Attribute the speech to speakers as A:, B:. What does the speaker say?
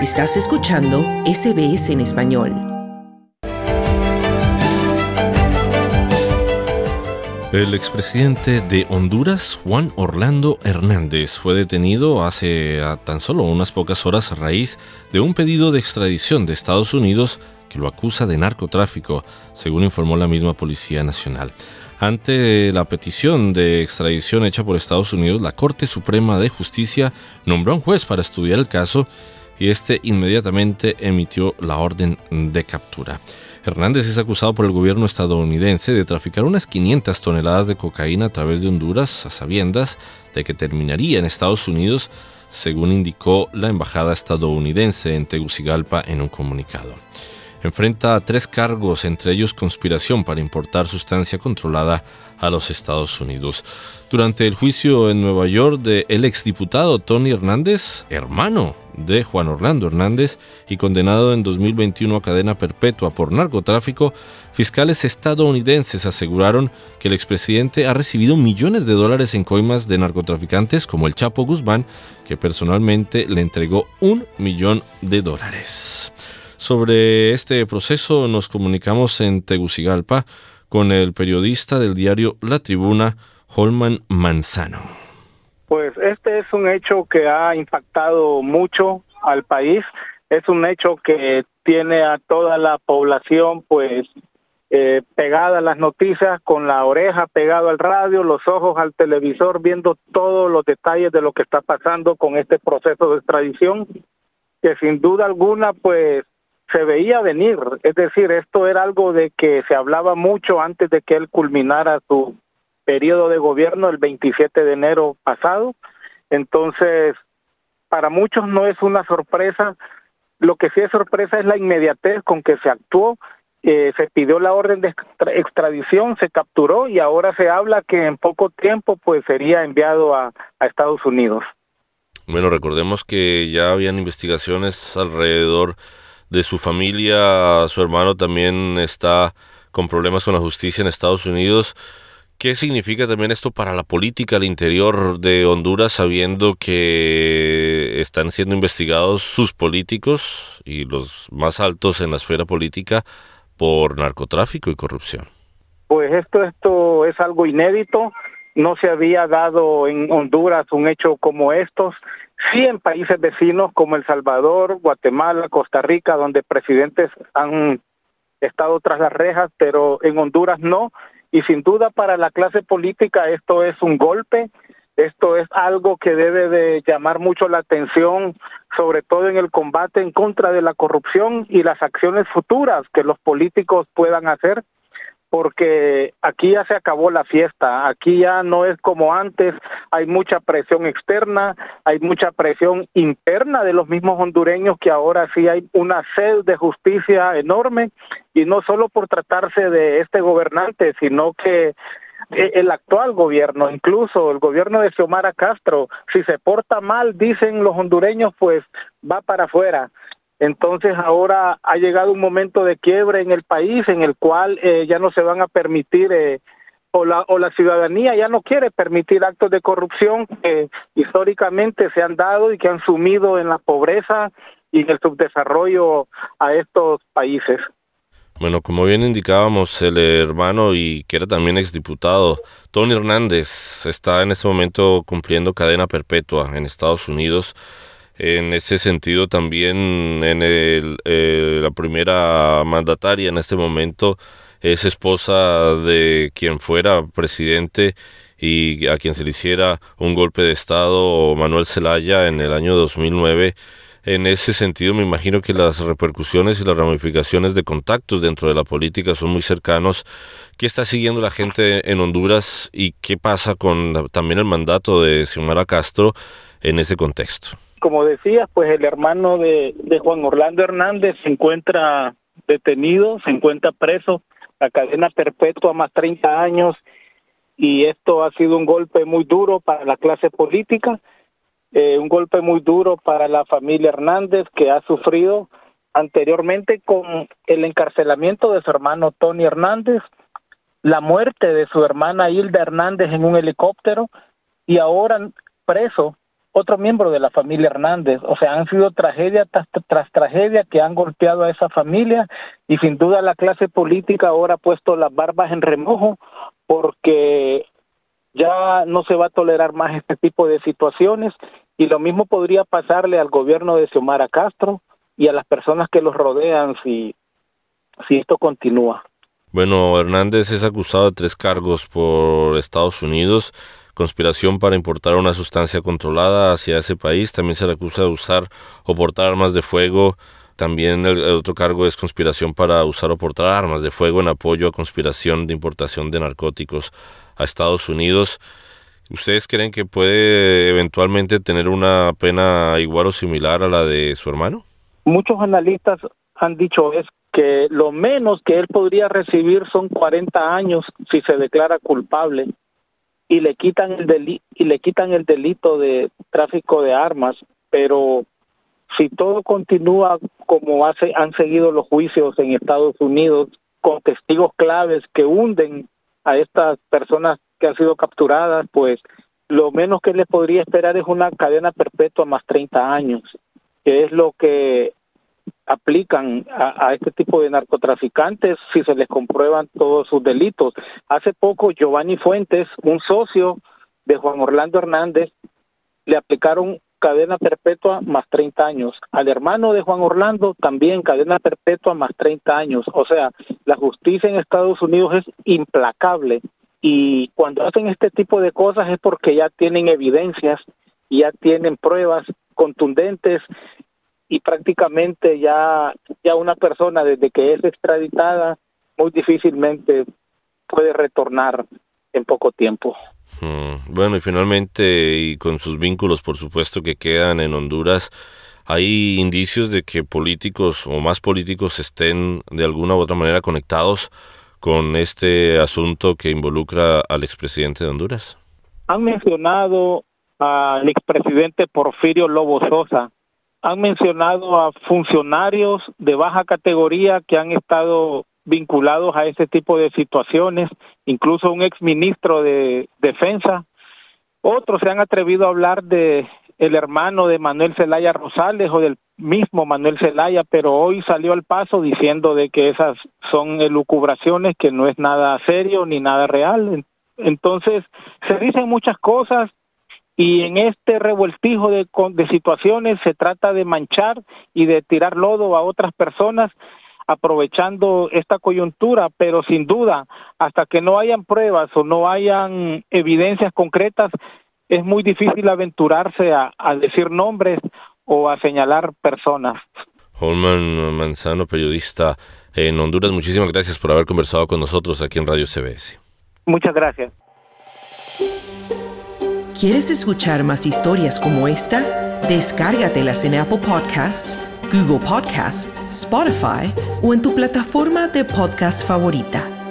A: Estás escuchando SBS en español.
B: El expresidente de Honduras, Juan Orlando Hernández, fue detenido hace tan solo unas pocas horas a raíz de un pedido de extradición de Estados Unidos que lo acusa de narcotráfico, según informó la misma Policía Nacional. Ante la petición de extradición hecha por Estados Unidos, la Corte Suprema de Justicia nombró a un juez para estudiar el caso y este inmediatamente emitió la orden de captura. Hernández es acusado por el gobierno estadounidense de traficar unas 500 toneladas de cocaína a través de Honduras, a sabiendas de que terminaría en Estados Unidos, según indicó la embajada estadounidense en Tegucigalpa en un comunicado. Enfrenta 3 cargos, entre ellos conspiración para importar sustancia controlada a los Estados Unidos. Durante el juicio en Nueva York del exdiputado Tony Hernández, hermano de Juan Orlando Hernández y condenado en 2021 a cadena perpetua por narcotráfico, fiscales estadounidenses aseguraron que el expresidente ha recibido millones de dólares en coimas de narcotraficantes como el Chapo Guzmán, que personalmente le entregó $1 millón. Sobre este proceso nos comunicamos en Tegucigalpa con el periodista del diario La Tribuna, Holman Manzano.
C: Pues este es un hecho que ha impactado mucho al país, es un hecho que tiene a toda la población pues pegada a las noticias, con la oreja pegado al radio, los ojos al televisor, viendo todos los detalles de lo que está pasando con este proceso de extradición, que sin duda alguna pues se veía venir. Es decir, esto era algo de que se hablaba mucho antes de que él culminara su periodo de gobierno el 27 de enero pasado. Entonces, para muchos no es una sorpresa. Lo que sí es sorpresa es la inmediatez con que se actuó. Se pidió la orden de extradición, se capturó y ahora se habla que en poco tiempo pues sería enviado a Estados Unidos.
B: Bueno, recordemos que ya habían investigaciones alrededor de su familia. Su hermano también está con problemas con la justicia en Estados Unidos. ¿Qué significa también esto para la política al interior de Honduras, sabiendo que están siendo investigados sus políticos y los más altos en la esfera política por narcotráfico y corrupción?
C: Pues esto es algo inédito. No se había dado en Honduras un hecho como estos. Sí, en países vecinos como El Salvador, Guatemala, Costa Rica, donde presidentes han estado tras las rejas, pero en Honduras no. Y sin duda para la clase política esto es un golpe, esto es algo que debe de llamar mucho la atención, sobre todo en el combate en contra de la corrupción y las acciones futuras que los políticos puedan hacer, porque aquí ya se acabó la fiesta, aquí ya no es como antes, hay mucha presión externa, hay mucha presión interna de los mismos hondureños, que ahora sí hay una sed de justicia enorme, y no solo por tratarse de este gobernante, sino que el actual gobierno, incluso el gobierno de Xiomara Castro, si se porta mal, dicen los hondureños, pues va para afuera. Entonces ahora ha llegado un momento de quiebre en el país en el cual ya no se van a permitir, o la ciudadanía ya no quiere permitir actos de corrupción que históricamente se han dado y que han sumido en la pobreza y en el subdesarrollo a estos países.
B: Bueno, como bien indicábamos, el hermano y que era también exdiputado, Tony Hernández, está en este momento cumpliendo cadena perpetua en Estados Unidos. En ese sentido también la primera mandataria en este momento es esposa de quien fuera presidente y a quien se le hiciera un golpe de estado, Manuel Zelaya, en el año 2009. En ese sentido me imagino que las repercusiones y las ramificaciones de contactos dentro de la política son muy cercanos. ¿Qué está siguiendo la gente en Honduras y qué pasa con también el mandato de Xiomara Castro en ese contexto?
C: Como decías, pues el hermano de Juan Orlando Hernández se encuentra detenido, se encuentra preso a cadena perpetua más 30 años, y esto ha sido un golpe muy duro para la clase política, un golpe muy duro para la familia Hernández, que ha sufrido anteriormente con el encarcelamiento de su hermano Tony Hernández, la muerte de su hermana Hilda Hernández en un helicóptero, y ahora preso otro miembro de la familia Hernández. O sea, han sido tragedia tras tragedia que han golpeado a esa familia, y sin duda la clase política ahora ha puesto las barbas en remojo, porque ya no se va a tolerar más este tipo de situaciones, y lo mismo podría pasarle al gobierno de Xiomara Castro y a las personas que los rodean si esto continúa.
B: Bueno, Hernández es acusado de 3 cargos por Estados Unidos: conspiración para importar una sustancia controlada hacia ese país. También se le acusa de usar o portar armas de fuego. También el otro cargo es conspiración para usar o portar armas de fuego en apoyo a conspiración de importación de narcóticos a Estados Unidos. ¿Ustedes creen que puede eventualmente tener una pena igual o similar a la de su hermano?
C: Muchos analistas han dicho que lo menos que él podría recibir son 40 años si se declara culpable, y le quitan el delito de tráfico de armas. Pero si todo continúa como han seguido los juicios en Estados Unidos, con testigos claves que hunden a estas personas que han sido capturadas, pues lo menos que les podría esperar es una cadena perpetua más 30 años, que es lo que aplican a este tipo de narcotraficantes si se les comprueban todos sus delitos. Hace poco Giovanni Fuentes, un socio de Juan Orlando Hernández, le aplicaron cadena perpetua más 30 años. Al hermano de Juan Orlando también cadena perpetua más 30 años. O sea, la justicia en Estados Unidos es implacable, y cuando hacen este tipo de cosas es porque ya tienen evidencias y ya tienen pruebas contundentes, y prácticamente ya una persona, desde que es extraditada, muy difícilmente puede retornar en poco tiempo.
B: Bueno, y finalmente, y con sus vínculos por supuesto que quedan en Honduras, ¿hay indicios de que políticos o más políticos estén de alguna u otra manera conectados con este asunto que involucra al expresidente de Honduras?
C: Han mencionado al expresidente Porfirio Lobo Sosa, han mencionado a funcionarios de baja categoría que han estado vinculados a ese tipo de situaciones, incluso un exministro de Defensa. Otros se han atrevido a hablar de el hermano de Manuel Zelaya Rosales o del mismo Manuel Zelaya, pero hoy salió al paso diciendo de que esas son elucubraciones, que no es nada serio ni nada real. Entonces, se dicen muchas cosas, y en este revoltijo de situaciones se trata de manchar y de tirar lodo a otras personas, aprovechando esta coyuntura, pero sin duda, hasta que no hayan pruebas o no hayan evidencias concretas, es muy difícil aventurarse a decir nombres o a señalar personas.
B: Holman Manzano, periodista en Honduras, muchísimas gracias por haber conversado con nosotros aquí en Radio CBS.
C: Muchas gracias.
A: ¿Quieres escuchar más historias como esta? Descárgatelas en Apple Podcasts, Google Podcasts, Spotify o en tu plataforma de podcast favorita.